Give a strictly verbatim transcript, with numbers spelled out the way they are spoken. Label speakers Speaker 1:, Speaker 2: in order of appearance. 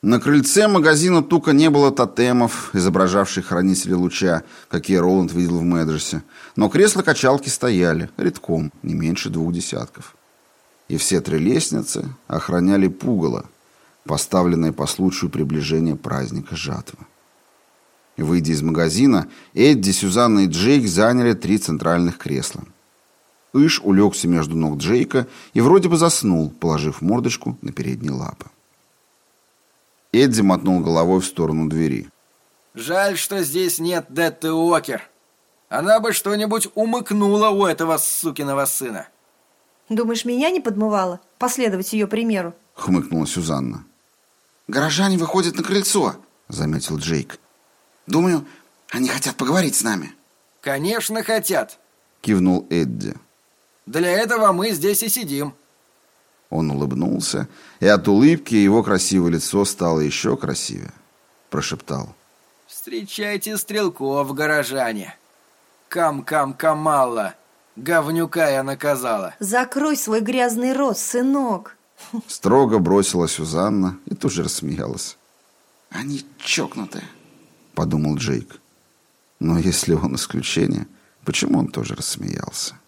Speaker 1: На крыльце магазина Тука не было тотемов, изображавших хранителей луча, какие Роланд видел в Мэджесе, но кресла-качалки стояли, редком, не меньше двух десятков. И все три лестницы охраняли пугало, поставленное по случаю приближения праздника жатвы. Выйдя из магазина, Эдди, Сюзанна и Джейк заняли три центральных кресла. Иш улегся между ног Джейка и вроде бы заснул, положив мордочку на передние лапы. Эдди мотнул головой в сторону двери.
Speaker 2: «Жаль, что здесь нет Детты Уокер. Она бы что-нибудь умыкнула у этого сукиного сына».
Speaker 3: «Думаешь, меня не подмывало последовать ее примеру?»
Speaker 1: — хмыкнула Сюзанна. «Горожане выходят на крыльцо», — заметил Джейк. «Думаю, они хотят поговорить с нами».
Speaker 2: «Конечно хотят»,
Speaker 1: — кивнул Эдди.
Speaker 2: «Для этого мы здесь и сидим».
Speaker 1: Он улыбнулся, и от улыбки его красивое лицо стало еще красивее. Прошептал.
Speaker 2: «Встречайте стрелков, горожане. Кам-кам-камалла. Говнюка я наказала».
Speaker 3: «Закрой свой грязный рот, сынок».
Speaker 1: Строго бросила Сюзанна и тут же рассмеялась. «Они чокнутые», — подумал Джейк. Но если он исключение, почему он тоже рассмеялся?